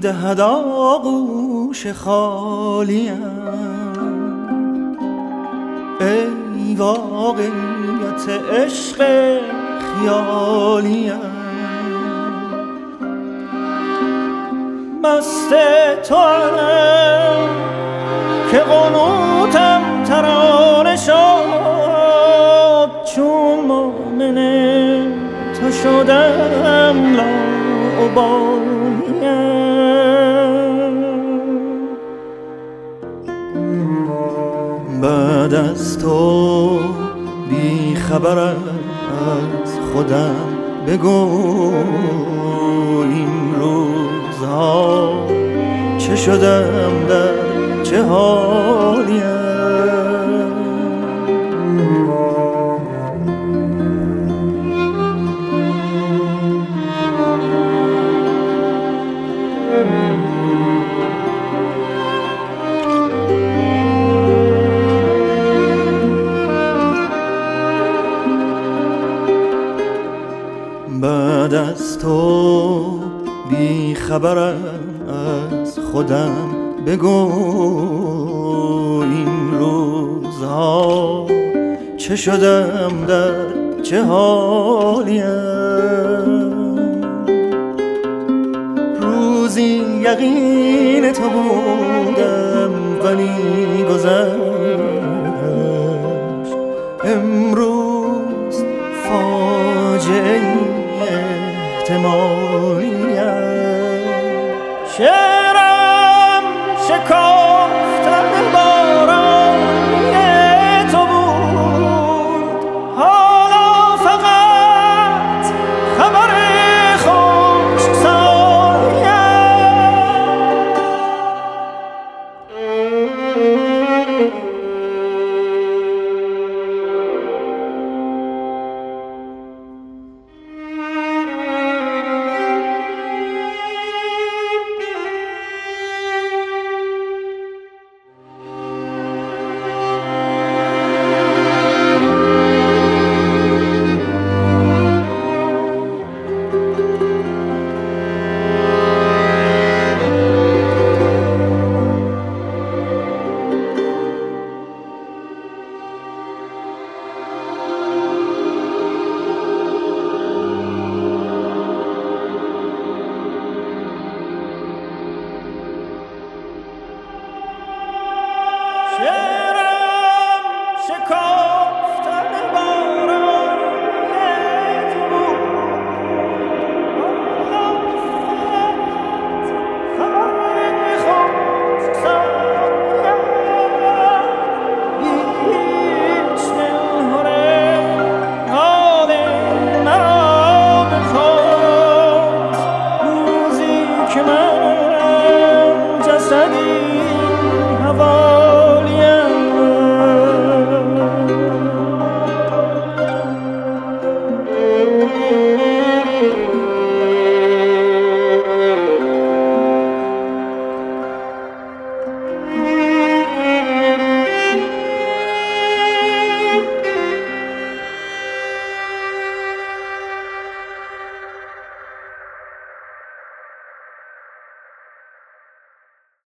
دهد آغوش خالیم. ای واقعیت عشق خیالیم، مست توام که قنوتم ترانه شد، چون مؤمن تو شدم لاابالیم. بعد از تو بی خبرم از خودم، بگو این روزها چه شدم، در چه حالیم. بعد از تو بی خبرم از خودم، بگو این روزها چه شدم، در چه حالیم. روزی یقین تو بودم ولی گذشت، امروز فاجعه احتمالیم. شعرم شکار